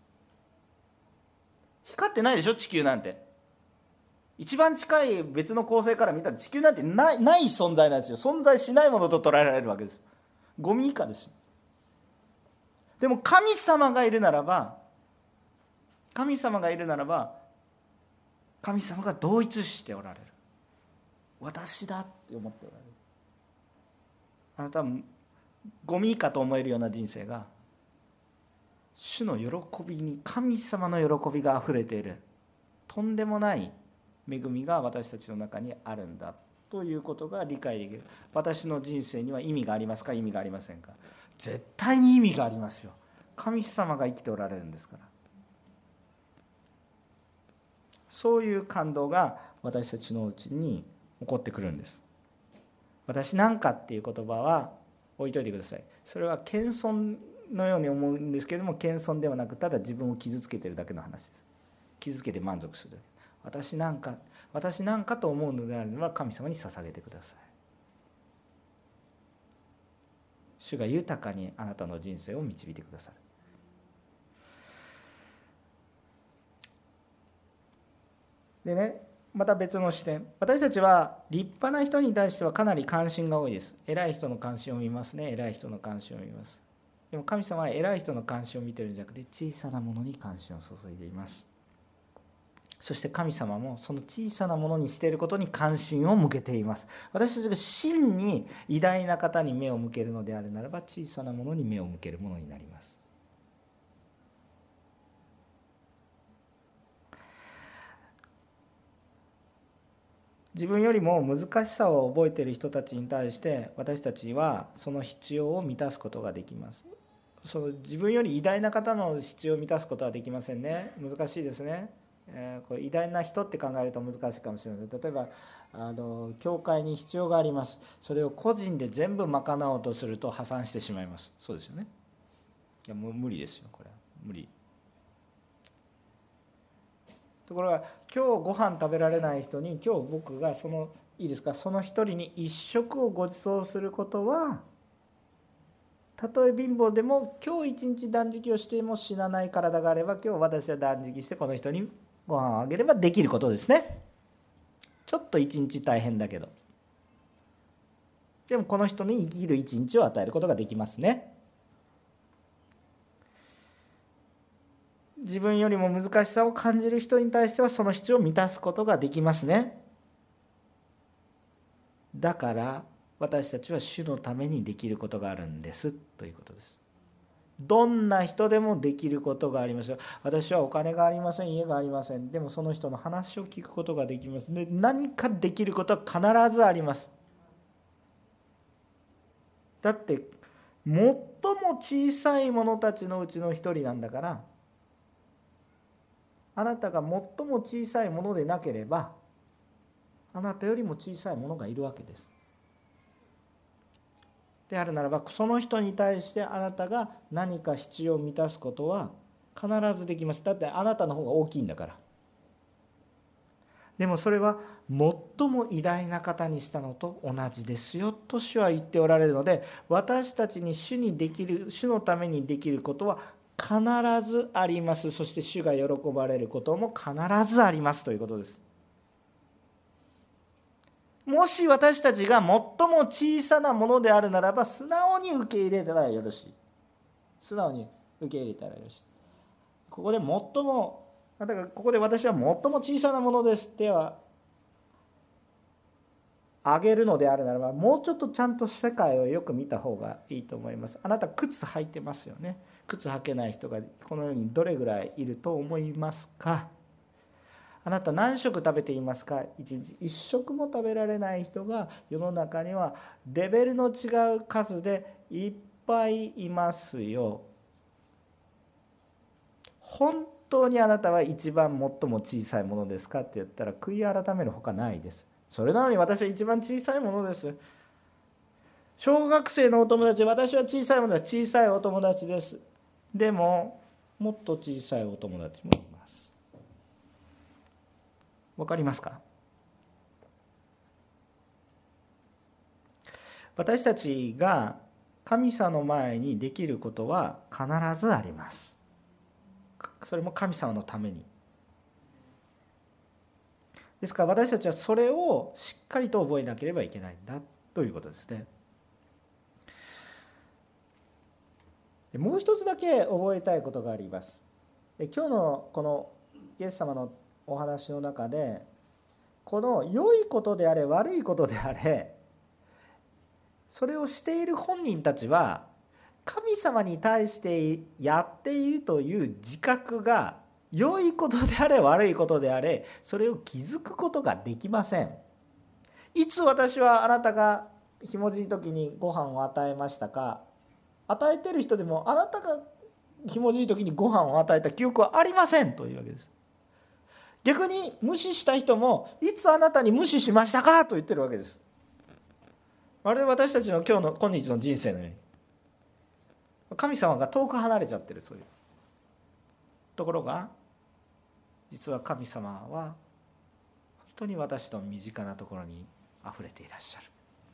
光ってないでしょ、地球なんて。一番近い別の恒星から見たら地球なんてない、ない存在なんですよ。存在しないものと捉えられるわけです。ゴミ以下ですよ。でも神様がいるならば神様がいるならば神様が同一しておられる。私だって思っておられる。あなたはゴミ以下と思えるような人生が、主の喜びに、神様の喜びがあふれている、とんでもない恵みが私たちの中にあるんだということが理解できる。私の人生には意味がありますか、意味がありませんか。絶対に意味がありますよ。神様が生きておられるんですから。そういう感動が私たちのうちに起こってくるんです。私なんかっていう言葉は置いといてください。それは謙遜のように思うんですけれども、謙遜ではなく、ただ自分を傷つけてるだけの話です。傷つけて満足する。私なんか私なんかと思うのであるなら神様に捧げてください。主が豊かにあなたの人生を導いてくださる。でね、また別の視点、私たちは立派な人に対してはかなり関心が多いです。偉い人の関心を見ますね。偉い人の関心を見ます。でも神様は偉い人の関心を見てるんじゃなくて、小さなものに関心を注いでいます。そして神様もその小さなものにしていることに関心を向けています。私たちが真に偉大な方に目を向けるのであるならば、小さなものに目を向けるものになります。自分よりも難しさを覚えている人たちに対して私たちはその必要を満たすことができます。その自分より偉大な方の必要を満たすことはできませんね。難しいですね。えー、これ偉大な人って考えると難しいかもしれません。例えばあの教会に必要があります。それを個人で全部賄おうとすると破産してしまいます。そうですよね。いやもう無理ですよ、これは無理。ところが今日ご飯食べられない人に今日僕がそのいいですかその一人に一食をご馳走することは、たとえ貧乏でも今日一日断食をしても死なない体があれば、今日私は断食してこの人にご飯をあげればできることですね。ちょっと一日大変だけど、でもこの人に生きる一日を与えることができますね。自分よりも難しさを感じる人に対してはその必要を満たすことができますね。だから私たちは主のためにできることがあるんですということです。どんな人でもできることがありますよ。私はお金がありません、家がありません。でもその人の話を聞くことができます。で、何かできることは必ずあります。だって最も小さい者たちのうちの一人なんだから、あなたが最も小さいものでなければあなたよりも小さいものがいるわけです。であるならばその人に対してあなたが何か必要を満たすことは必ずできます。だってあなたの方が大きいんだから。でもそれは最も偉大な方にしたのと同じですよと主は言っておられるので、私たちに主にできる、主のためにできることは必ずあります。そして主が喜ばれることも必ずありますということです。もし私たちが最も小さなものであるならば素直に受け入れたらよろしい。素直に受け入れたらよろしい。ここで最もだからここで私は最も小さなものですってはあげるのであるならば、もうちょっとちゃんと世界をよく見た方がいいと思います。あなた靴履いてますよね。靴履けない人がこの世にどれぐらいいると思いますか。あなた何食食べていますか。一日一食も食べられない人が世の中にはレベルの違う数でいっぱいいますよ。本当にあなたは一番最も小さいものですかって言ったら悔い改めるほかないです。それなのに私は一番小さいものです。 小学生のお友達、私は小さいものは小さいお友達です。でももっと小さいお友達もいます。わかりますか？私たちが神様の前にできることは必ずあります。それも神様のために。ですから私たちはそれをしっかりと覚えなければいけないんだということですね。もう一つだけ覚えたいことがあります。今日のこのイエス様のお話の中で、この良いことであれ悪いことであれ、それをしている本人たちは神様に対してやっているという自覚が良いことであれ悪いことであれ、それを気づくことができません。いつ私はあなたがひもじい時にご飯を与えましたか？与えてる人でもあなたがひもじい時にご飯を与えた記憶はありませんというわけです。逆に無視した人もいつあなたに無視しましたかと言ってるわけです。あれは私たちの今日の今日の人生のように神様が遠く離れちゃってる、そういうところが、実は神様は本当に私と身近なところにあふれていらっしゃる、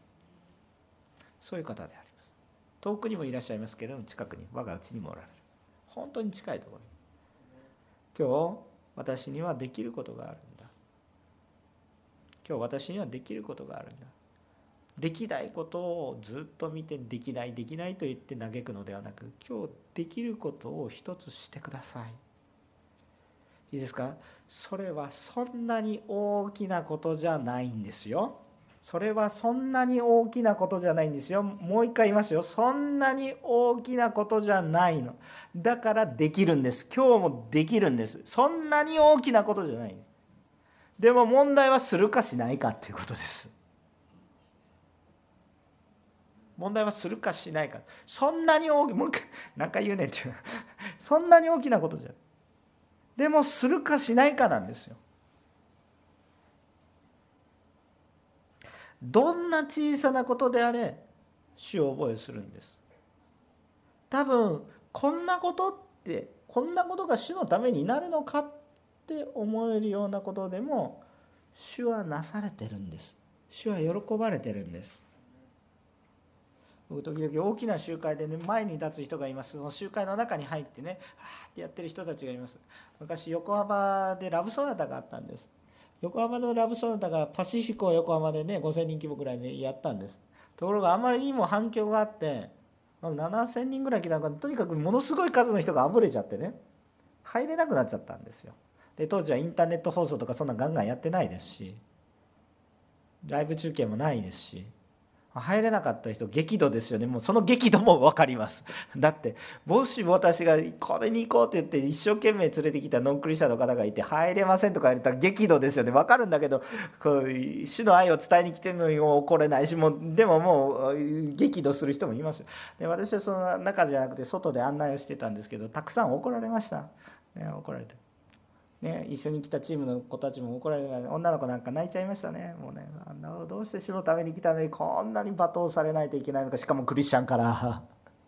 そういう方であります。遠くにもいらっしゃいますけれども、近くに我が家にもおられる、本当に近いところに、今日私にはできることがあるんだ、今日私にはできることがあるんだ。できないことをずっと見てできないできないと言って嘆くのではなく、今日できることを一つしてください。いいですか？それはそんなに大きなことじゃないんですよ。それはそんなに大きなことじゃないんですよ。もう一回言いますよ。そんなに大きなことじゃないの。だからできるんです。今日もできるんです。そんなに大きなことじゃないんです。でも問題はするかしないかということです。問題はするかしないか。そんなに大きい、もう一回何回言うねんっていうそんなに大きなことじゃない。でもするかしないかなんですよ。どんな小さなことであれ主を覚えするんです。多分こんなことってこんなことが主のためになるのかって思えるようなことでも主はなされてるんです。主は喜ばれてるんです。僕時々大きな集会でね、前に立つ人がいます。その集会の中に入ってね、はーってやってる人たちがいます。昔横浜でラブソナタがあったんです。横浜のラブソナタがパシフィコ横浜でね、ごせんにん規模ぐらいでやったんです。ところがあまりにも反響があってななせんにんぐらい来たのか、とにかくものすごい数の人があふれちゃってね、入れなくなっちゃったんですよ。で当時はインターネット放送とかそんなガンガンやってないですし、ライブ中継もないですし、入れなかった人激怒ですよね。もうその激怒も分かります。だってもし私がこれに行こうって言って一生懸命連れてきたノンクリスチャンの方がいて入れませんとか言われたら激怒ですよね。分かるんだけど、こう主の愛を伝えに来てるのに怒れないし、もうでももう激怒する人もいますよ。で私はその中じゃなくて外で案内をしてたんですけど、たくさん怒られました、ね、怒られてね、一緒に来たチームの子たちも怒られる。女の子なんか泣いちゃいましたね。もうね、あんなどうして主のために来たのにこんなに罵倒されないといけないのか、しかもクリスチャンから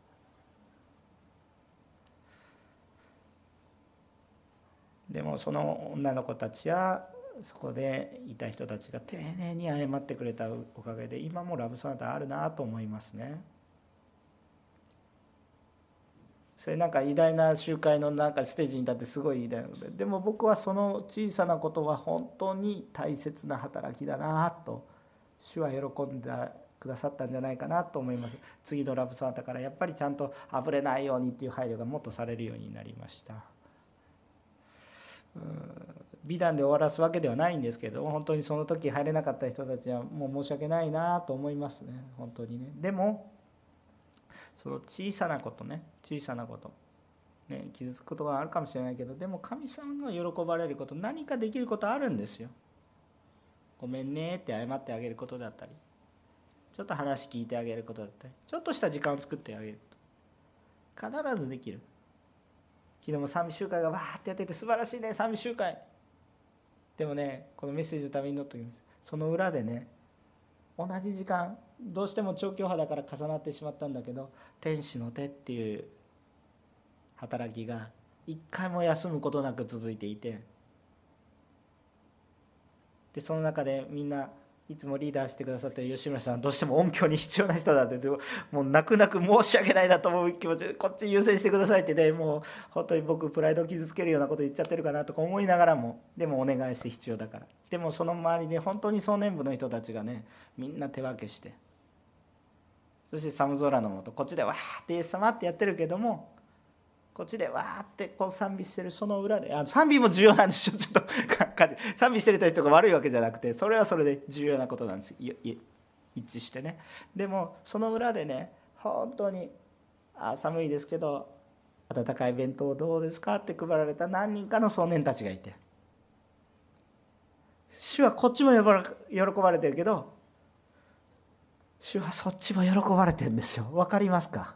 でもその女の子たちやそこでいた人たちが丁寧に謝ってくれたおかげで今もラブソナタあるなと思いますね。それなんか偉大な集会のなんかステージに立ってすごい偉大なことで、でも僕はその小さなことは本当に大切な働きだなと主は喜んでくださったんじゃないかなと思います。次のラブソナタからやっぱりちゃんとあぶれないようにっていう配慮がもっとされるようになりました。美談で終わらすわけではないんですけど、本当にその時入れなかった人たちはもう申し訳ないなと思いますね、本当にね。でもその小さなことね、小さなこと、ね、傷つくことがあるかもしれないけど、でも神様が喜ばれること、何かできることあるんですよ。ごめんねって謝ってあげることだったり、ちょっと話聞いてあげることだったり、ちょっとした時間を作ってあげること、必ずできる。昨日も賛美集会がわーってやってて素晴らしいね、賛美集会。でもね、このメッセージのために祈っておきます。その裏でね、同じ時間どうしても長距離だから重なってしまったんだけど、天使の手っていう働きが一回も休むことなく続いていて、でその中でみんないつもリーダーしてくださってる吉村さんはどうしても音響に必要な人だって、もう泣く泣く申し訳ないなと思う気持ち、こっち優先してくださいってね、もう本当に僕プライドを傷つけるようなこと言っちゃってるかなとか思いながらも、でもお願いして必要だから。でもその周りで本当に壮年部の人たちがね、みんな手分けして、そして寒空の下こっちでわーってイエス様ってやってるけども、こっちでわーってこう賛美してるその裏で、あ賛美も重要なんですよ。ちょっと賛美してる人が悪いわけじゃなくて、それはそれで重要なことなんです。一致してね。でもその裏でね、本当にあ寒いですけど温かい弁当どうですかって配られた何人かの壮年たちがいて、主はこっちも喜ばれてるけど、主はそっちも喜ばれてるんですよ。わかりますか？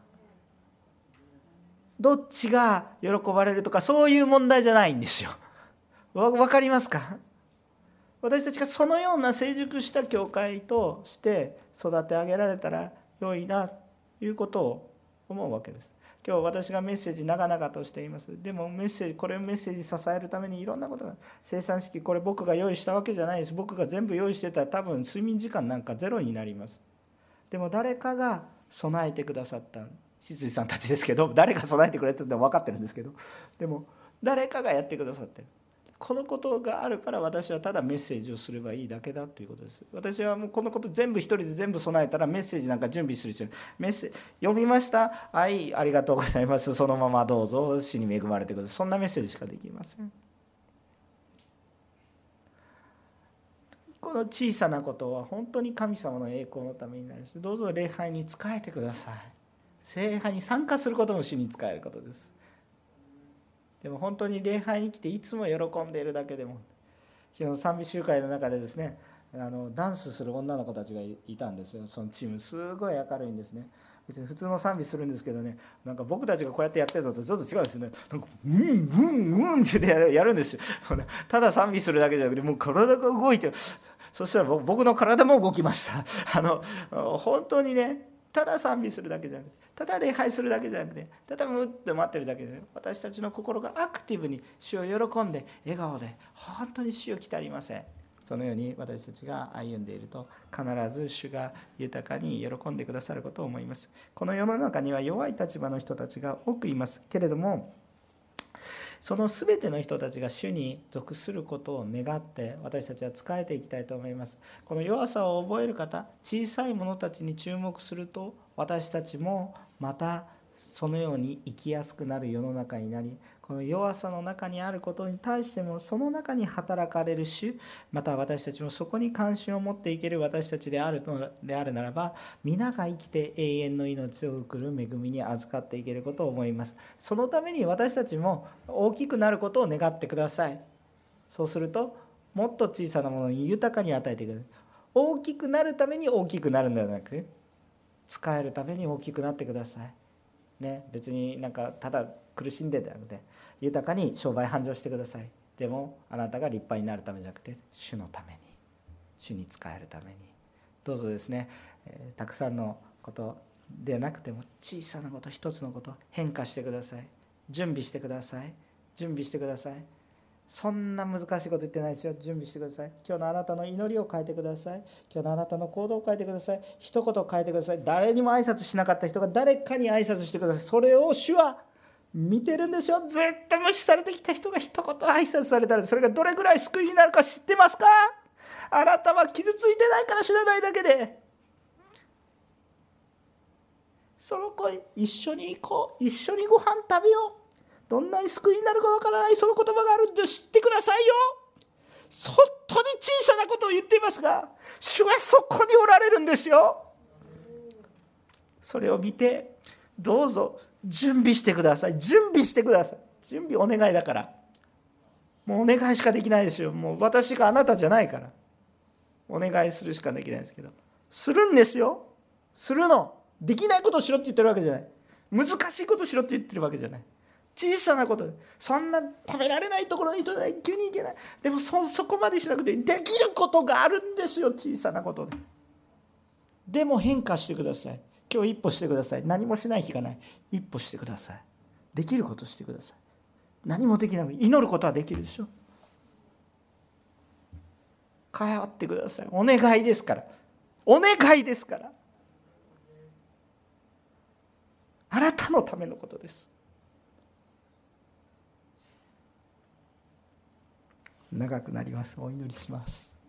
どっちが喜ばれるとかそういう問題じゃないんですよ。わ, わかりますか？私たちがそのような成熟した教会として育て上げられたら良いなということを思うわけです。今日私がメッセージ長々としています。でもメッセージこれをメッセージ支えるためにいろんなことが、生産式これ僕が用意したわけじゃないです。僕が全部用意してたら多分睡眠時間なんかゼロになります。でも誰かが備えてくださった、しついさんたちですけど、誰が備えてくれてるのは分かってるんですけど、でも誰かがやってくださってる。このことがあるから私はただメッセージをすればいいだけだということです。私はもうこのこと全部一人で全部備えたらメッセージなんか準備する必要ない。メッセージ読みました、はいありがとうございます、そのままどうぞ死に恵まれてください、そんなメッセージしかできません。この小さなことは本当に神様の栄光のためになるし、どうぞ礼拝に仕えてください。礼拝に参加することも主に仕えることです。でも本当に礼拝に来ていつも喜んでいるだけでも、昨日賛美集会の中でですね、あのダンスする女の子たちがいたんですよ。そのチームすごい明るいんですね。別に普通の賛美するんですけどね、なんか僕たちがこうやってやってるのとちょっと違うんですよね。なんかうんうんうんってやるんですよ。ただ賛美するだけじゃなくて、もう体が動いて、そしたら僕の体も動きました。あの本当にね、ただ賛美するだけじゃなくて、ただ礼拝するだけじゃなくて、ただムッと待ってるだけで、私たちの心がアクティブに主を喜んで笑顔で本当に主を来たりません。そのように私たちが歩んでいると、必ず主が豊かに喜んでくださることを思います。この世の中には弱い立場の人たちが多くいますけれども、その全ての人たちが主に属することを願って私たちは仕えていきたいと思います。この弱さを覚える方、小さい者たちに注目すると、私たちもまたそのように生きやすくなる世の中になり、この弱さの中にあることに対してもその中に働かれる主、また私たちもそこに関心を持っていける私たちであるのであるならば、皆が生きて永遠の命を送る恵みに預かっていけることを思います。そのために私たちも大きくなることを願ってください。そうするともっと小さなものに豊かに与えてくれる。大きくなるために大きくなるのではなく、使えるために大きくなってくださいね。別になんかただ苦しんでではなくて、豊かに商売繁盛してください。でもあなたが立派になるためじゃなくて、主のために、主に仕えるために、どうぞですね、えー、たくさんのことでなくても小さなこと、一つのこと変化してください。準備してください。準備してください。そんな難しいこと言ってないですよ。準備してください。今日のあなたの祈りを変えてください。今日のあなたの行動を変えてください。一言変えてください。誰にも挨拶しなかった人が誰かに挨拶してください。それを主は見てるんですよ。ずっと無視されてきた人が一言挨拶されたら、それがどれぐらい救いになるか知ってますか？あなたは傷ついてないから知らないだけで、その子一緒に行こう、一緒にご飯食べよう、どんなに救いになるかわからないその言葉があるんで知ってくださいよ。本当に小さなことを言っていますが、主はそこにおられるんですよ。それを見てどうぞ準備してください。準備してください。準備お願いだから。もうお願いしかできないですよ。もう私があなたじゃないからお願いするしかできないですけど、するんですよ。するの。できないことをしろって言ってるわけじゃない。難しいことしろって言ってるわけじゃない。小さなことで、そんな食べられないところに人が急に行けない。でも そ, そこまでしなくてできることがあるんですよ。小さなことででも変化してください。今日一歩してください。何もしない日がない。一歩してください。できることしてください。何もできない。祈ることはできるでしょ。変わってください。お願いですから。お願いですから。あなたのためのことです。長くなります。お祈りします。